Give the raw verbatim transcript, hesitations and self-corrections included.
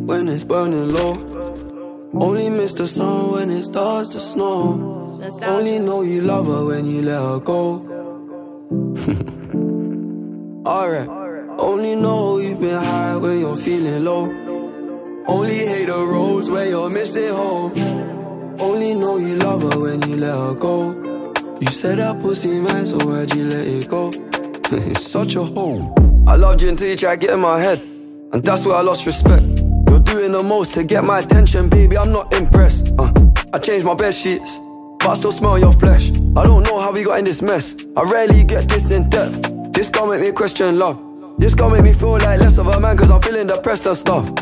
when it's burning low. Only miss the sun when it starts to snow. Only know you love her when you let her go. Alright. Only know you've been high when you're feeling low. Only hate the roads where you're missing home. Only know you love her when you let her go. You said that pussy man, so why'd you let it go? It's such a hole. I loved you until you tried to get in my head, and that's where I lost respect. You're doing the most to get my attention, baby, I'm not impressed. uh, I changed my bed sheets, but I still smell your flesh. I don't know how we got in this mess. I rarely get this in depth. This gon' make me question love. This gon' make me feel like less of a man, cause I'm feeling depressed and stuff.